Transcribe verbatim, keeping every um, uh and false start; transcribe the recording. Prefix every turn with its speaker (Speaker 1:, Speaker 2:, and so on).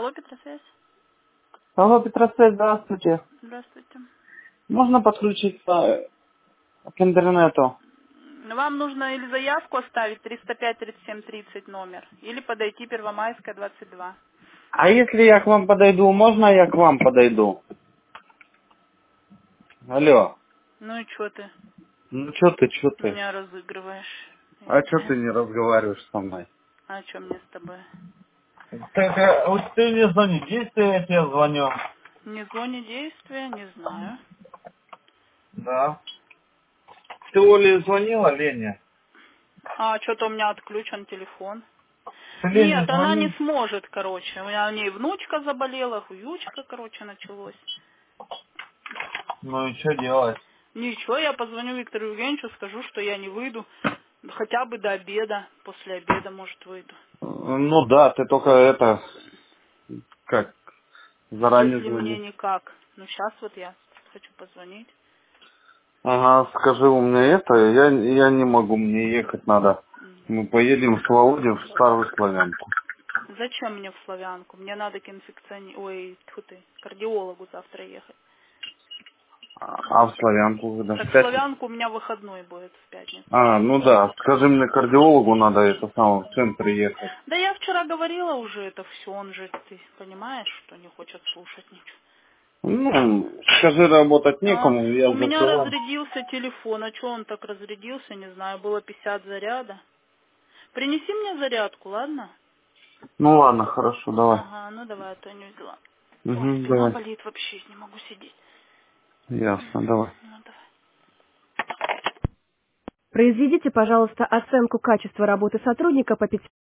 Speaker 1: Алло, Петросвязь.
Speaker 2: Алло, Петросвязь, здравствуйте.
Speaker 1: Здравствуйте.
Speaker 2: Можно подключиться к интернету?
Speaker 1: Вам нужно или заявку оставить триста пять тридцать семь тридцать номер, или подойти Первомайская двадцать два.
Speaker 2: А если я к вам подойду, можно я к вам подойду? Алло.
Speaker 1: Ну и что ты
Speaker 2: Ну что ты, что ты?
Speaker 1: меня разыгрываешь?
Speaker 2: А
Speaker 1: Я
Speaker 2: что
Speaker 1: не...
Speaker 2: ты не разговариваешь со мной?
Speaker 1: А что мне с тобой?
Speaker 2: Так, э, вот ты мне звони, если я тебе звоню.
Speaker 1: Не зоне действия, не знаю.
Speaker 2: Да. Ты Оле звонила, Лене?
Speaker 1: А что-то у меня отключен телефон.
Speaker 2: Ты Лене
Speaker 1: Нет, она не
Speaker 2: звони.
Speaker 1: сможет, короче. У меня у ней внучка заболела, хуючка, короче, началось.
Speaker 2: Ну и что делать?
Speaker 1: Ничего, я позвоню Виктору Евгеньевичу, скажу, что я не выйду. Хотя бы до обеда. После обеда, может, выйду.
Speaker 2: Ну да, ты только это, как, заранее
Speaker 1: Если мне
Speaker 2: звони.
Speaker 1: никак. Ну, сейчас вот я хочу позвонить.
Speaker 2: Ага, скажи, у меня это, я, я не могу, мне ехать надо.
Speaker 1: М.
Speaker 2: Мы поедем с Володей в Старую Славянку.
Speaker 1: Зачем мне в Славянку? Мне надо к инфекциони... Ой, тьфу ты, кардиологу завтра ехать.
Speaker 2: А в Славянку когда?
Speaker 1: Так
Speaker 2: В
Speaker 1: в
Speaker 2: пятницу?
Speaker 1: Славянку у меня выходной будет в пятницу.
Speaker 2: А, ну да, скажи мне, кардиологу надо это самое, в центр ехать.
Speaker 1: Да я вчера говорила уже это все, он же, ты понимаешь, что не хочет слушать ничего.
Speaker 2: Ну, скажи, работать
Speaker 1: А,
Speaker 2: некому, я
Speaker 1: у меня
Speaker 2: закрываю.
Speaker 1: разрядился телефон. А что он так разрядился, не знаю. Было пятьдесят заряда. Принеси мне зарядку, ладно?
Speaker 2: Ну ладно, хорошо, давай.
Speaker 1: Ага, ну давай, а то я не взяла. Ой,
Speaker 2: Угу,
Speaker 1: спина
Speaker 2: давай.
Speaker 1: болит вообще, не могу сидеть.
Speaker 2: Ясно, давай.
Speaker 1: Ну давай.
Speaker 3: Произведите, пожалуйста, оценку качества работы сотрудника по пяти